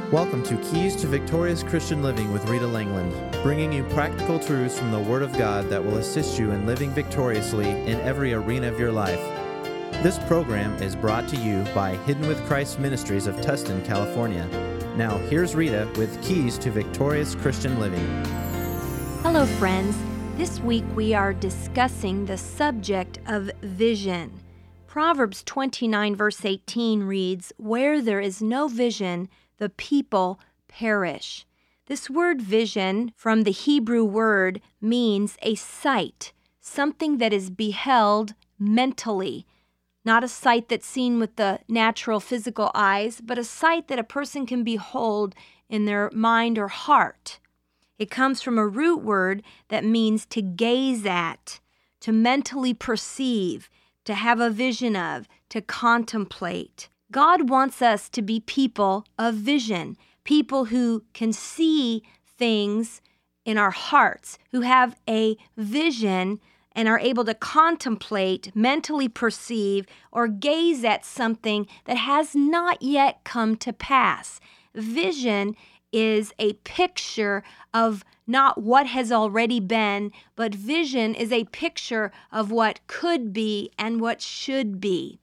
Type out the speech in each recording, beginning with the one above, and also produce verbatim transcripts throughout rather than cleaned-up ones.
Welcome to Keys to Victorious Christian Living with Rita Langland, bringing you practical truths from the Word of God that will assist you in living victoriously in every arena of your life. This program is brought to you by Hidden with Christ Ministries of Tustin, California. Now, here's Rita with Keys to Victorious Christian Living. Hello, friends. This week we are discussing the subject of vision. Proverbs twenty-nine, verse eighteen reads, "Where there is no vision, the people perish." This word vision from the Hebrew word means a sight, something that is beheld mentally, not a sight that's seen with the natural physical eyes, but a sight that a person can behold in their mind or heart. It comes from a root word that means to gaze at, to mentally perceive, to have a vision of, to contemplate. God wants us to be people of vision, people who can see things in our hearts, who have a vision and are able to contemplate, mentally perceive, or gaze at something that has not yet come to pass. Vision is a picture of not what has already been, but vision is a picture of what could be and what should be.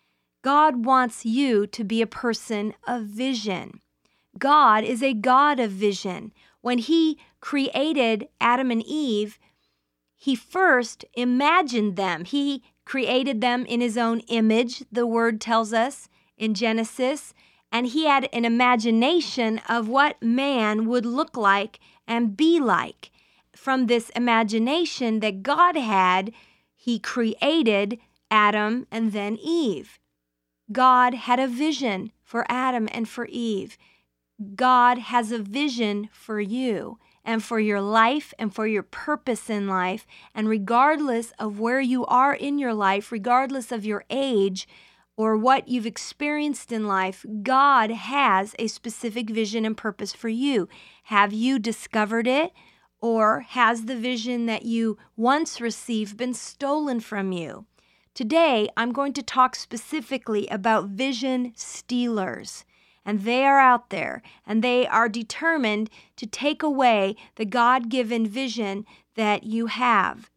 God wants you to be a person of vision. God is a God of vision. When He created Adam and Eve, He first imagined them. He created them in His own image, the Word tells us in Genesis, and He had an imagination of what man would look like and be like. From this imagination that God had, He created Adam and then Eve. God had a vision for Adam and for Eve. God has a vision for you and for your life and for your purpose in life. And regardless of where you are in your life, regardless of your age or what you've experienced in life, God has a specific vision and purpose for you. Have you discovered it? Or has the vision that you once received been stolen from you? Today, I'm going to talk specifically about vision stealers. And they are out there, and they are determined to take away the God-given vision that you have.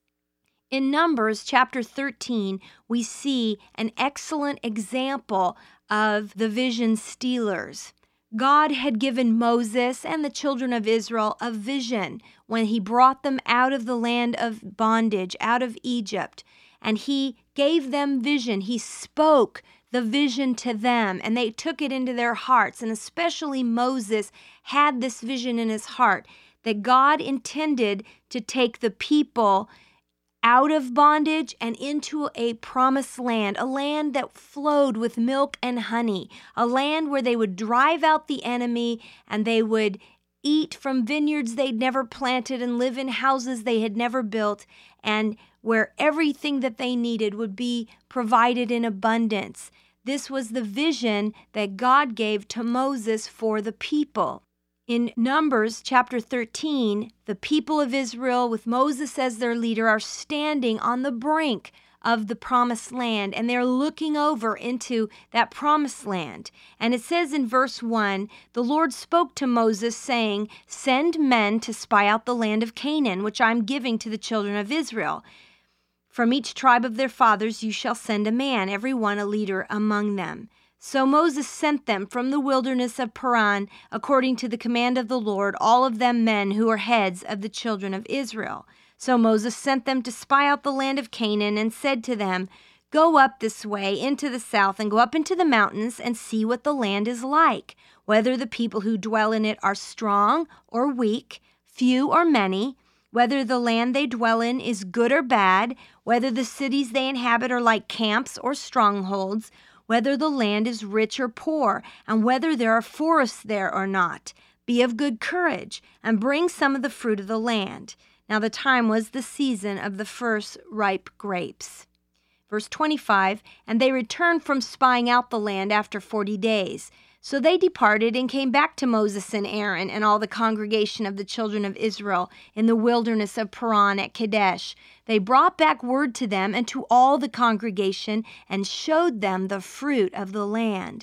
In Numbers chapter thirteen, we see an excellent example of the vision stealers. God had given Moses and the children of Israel a vision when He brought them out of the land of bondage, out of Egypt. And He gave them vision. He spoke the vision to them, and they took it into their hearts. And especially Moses had this vision in his heart that God intended to take the people out of bondage and into a promised land, a land that flowed with milk and honey, a land where they would drive out the enemy and they would eat from vineyards they'd never planted and live in houses they had never built, and where everything that they needed would be provided in abundance. This was the vision that God gave to Moses for the people. In Numbers chapter thirteen, the people of Israel, with Moses as their leader, are standing on the brink of the promised land, and they're looking over into that promised land. And it says in verse one, the Lord spoke to Moses, saying, "Send men to spy out the land of Canaan, which I'm giving to the children of Israel. From each tribe of their fathers you shall send a man, every one a leader among them." So Moses sent them from the wilderness of Paran, according to the command of the Lord, all of them men who were heads of the children of Israel. So Moses sent them to spy out the land of Canaan and said to them, "Go up this way into the south and go up into the mountains and see what the land is like, whether the people who dwell in it are strong or weak, few or many, whether the land they dwell in is good or bad, whether the cities they inhabit are like camps or strongholds, whether the land is rich or poor, and whether there are forests there or not. Be of good courage, and bring some of the fruit of the land." Now the time was the season of the first ripe grapes. Verse twenty-five, "And they returned from spying out the land after forty days. So they departed and came back to Moses and Aaron and all the congregation of the children of Israel in the wilderness of Paran at Kadesh. They brought back word to them and to all the congregation and showed them the fruit of the land.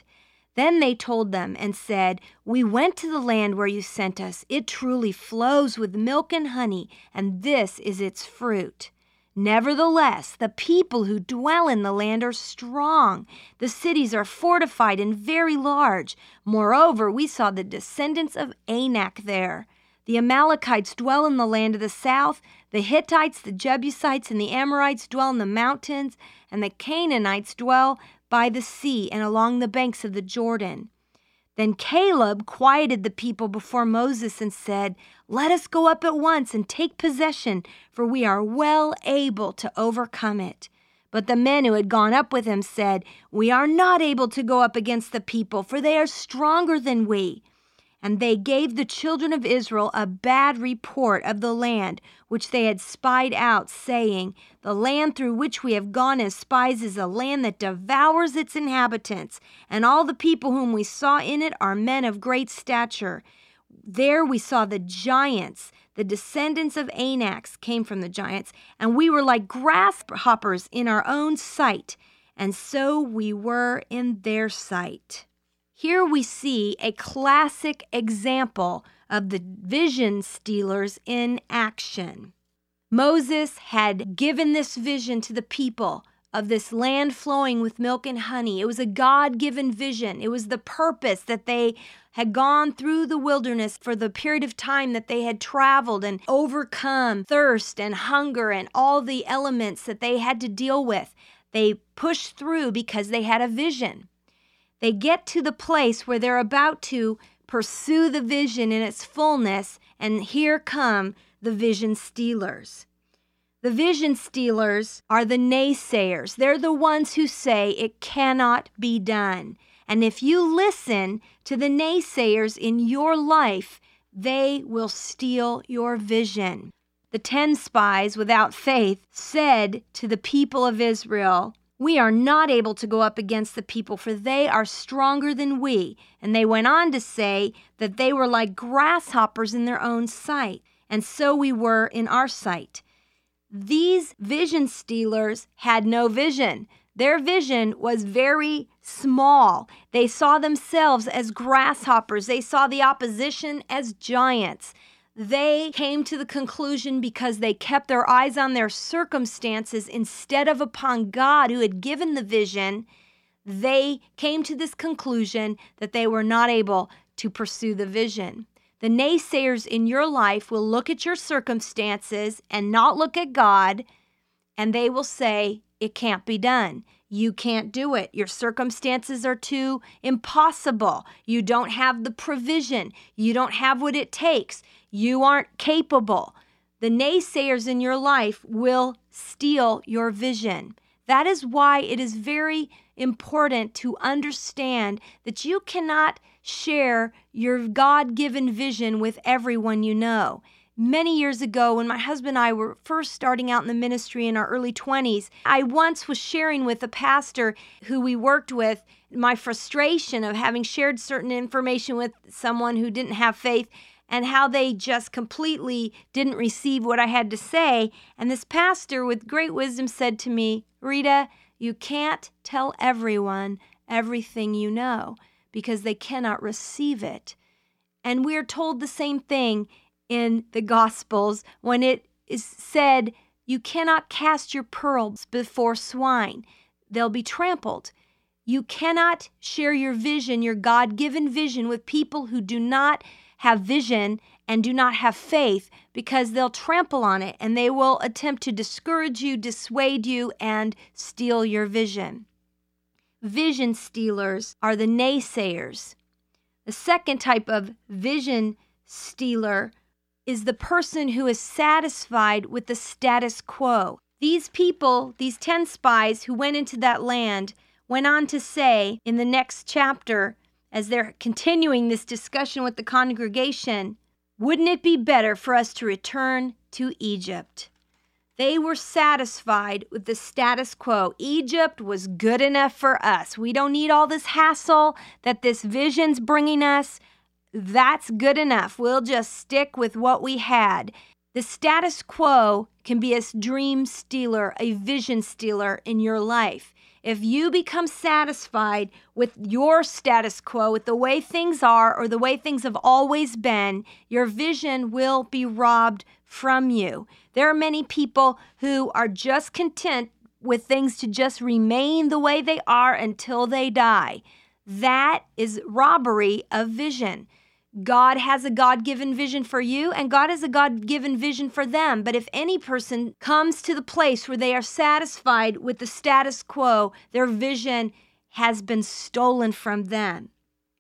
Then they told them and said, "We went to the land where you sent us. It truly flows with milk and honey, and this is its fruit. Nevertheless, the people who dwell in the land are strong. The cities are fortified and very large. Moreover, we saw the descendants of Anak there. The Amalekites dwell in the land of the south. The Hittites, the Jebusites, and the Amorites dwell in the mountains, and the Canaanites dwell by the sea and along the banks of the Jordan." Then Caleb quieted the people before Moses and said, "Let us go up at once and take possession, for we are well able to overcome it." But the men who had gone up with him said, "We are not able to go up against the people, for they are stronger than we." And they gave the children of Israel a bad report of the land which they had spied out, saying, "The land through which we have gone as spies is a land that devours its inhabitants, and all the people whom we saw in it are men of great stature. There we saw the giants, the descendants of Anak came from the giants, and we were like grasshoppers in our own sight, and so we were in their sight." Here we see a classic example of the vision stealers in action. Moses had given this vision to the people of this land flowing with milk and honey. It was a God-given vision. It was the purpose that they had gone through the wilderness for the period of time that they had traveled and overcome thirst and hunger and all the elements that they had to deal with. They pushed through because they had a vision. They get to the place where they're about to pursue the vision in its fullness, and here come the vision stealers. The vision stealers are the naysayers. They're the ones who say it cannot be done. And if you listen to the naysayers in your life, they will steal your vision. The ten spies without faith said to the people of Israel, "We are not able to go up against the people, for they are stronger than we." And they went on to say that they were like grasshoppers in their own sight, and so we were in our sight. These vision stealers had no vision. Their vision was very small. They saw themselves as grasshoppers. They saw the opposition as giants. They came to the conclusion because they kept their eyes on their circumstances instead of upon God who had given the vision. They came to this conclusion that they were not able to pursue the vision. The naysayers in your life will look at your circumstances and not look at God, and they will say, "It can't be done. You can't do it. Your circumstances are too impossible. You don't have the provision. You don't have what it takes. You aren't capable." The naysayers in your life will steal your vision. That is why it is very important to understand that you cannot share your God-given vision with everyone you know. Many years ago, when my husband and I were first starting out in the ministry in our early twenties, I once was sharing with a pastor who we worked with my frustration of having shared certain information with someone who didn't have faith and how they just completely didn't receive what I had to say. And this pastor with great wisdom said to me, "Rita, you can't tell everyone everything you know because they cannot receive it." And we're told the same thing in the Gospels when it is said, "You cannot cast your pearls before swine. They'll be trampled." You cannot share your vision, your God-given vision, with people who do not have vision and do not have faith, because they'll trample on it and they will attempt to discourage you, dissuade you, and steal your vision. Vision stealers are the naysayers. The second type of vision stealer is the person who is satisfied with the status quo. These people, these ten spies who went into that land, went on to say in the next chapter, as they're continuing this discussion with the congregation, "Wouldn't it be better for us to return to Egypt?" They were satisfied with the status quo. Egypt was good enough for us. We don't need all this hassle that this vision's bringing us. That's good enough. We'll just stick with what we had. The status quo can be a dream stealer, a vision stealer in your life. If you become satisfied with your status quo, with the way things are or the way things have always been, your vision will be robbed from you. There are many people who are just content with things to just remain the way they are until they die. That is robbery of vision. God has a God-given vision for you, and God has a God-given vision for them. But if any person comes to the place where they are satisfied with the status quo, their vision has been stolen from them.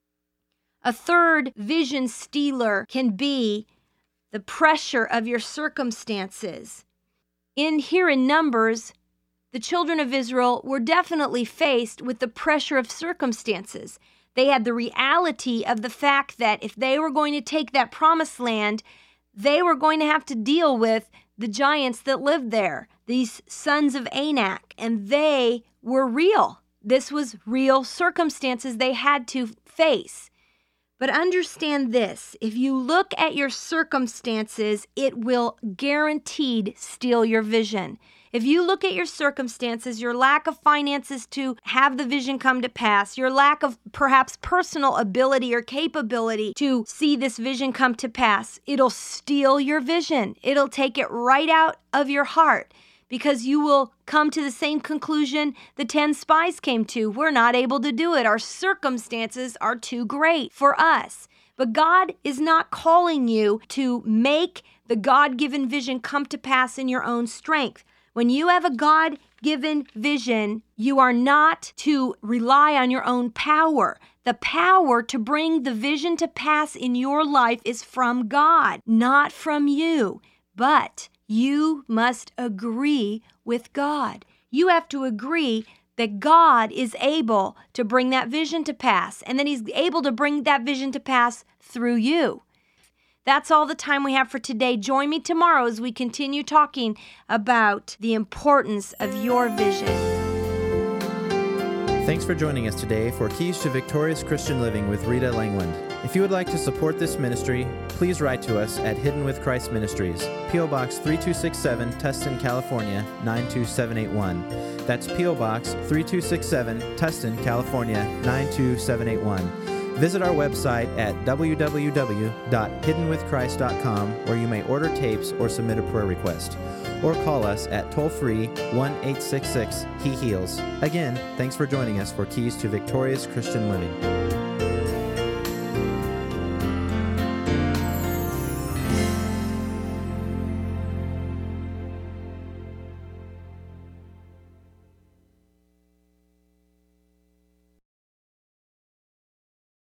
A third vision stealer can be the pressure of your circumstances. In here in Numbers, the children of Israel were definitely faced with the pressure of circumstances. They had the reality of the fact that if they were going to take that promised land, they were going to have to deal with the giants that lived there, these sons of Anak, and they were real. This was real circumstances they had to face. But understand this, if you look at your circumstances, it will guaranteed steal your vision. If you look at your circumstances, your lack of finances to have the vision come to pass, your lack of perhaps personal ability or capability to see this vision come to pass, it'll steal your vision. It'll take it right out of your heart because you will come to the same conclusion the ten spies came to. We're not able to do it. Our circumstances are too great for us. But God is not calling you to make the God-given vision come to pass in your own strength. When you have a God-given vision, you are not to rely on your own power. The power to bring the vision to pass in your life is from God, not from you. But you must agree with God. You have to agree that God is able to bring that vision to pass, and that He's able to bring that vision to pass through you. That's all the time we have for today. Join me tomorrow as we continue talking about the importance of your vision. Thanks for joining us today for Keys to Victorious Christian Living with Rita Langland. If you would like to support this ministry, please write to us at Hidden with Christ Ministries, P O Box three two six seven, Tustin, California, nine two seven eight one. That's P O Box three two six seven, Tustin, California, nine two seven eight one. Visit our website at w w w dot hidden with christ dot com, where you may order tapes or submit a prayer request. Or call us at toll-free one eight six six He Heals. Again, thanks for joining us for Keys to Victorious Christian Living.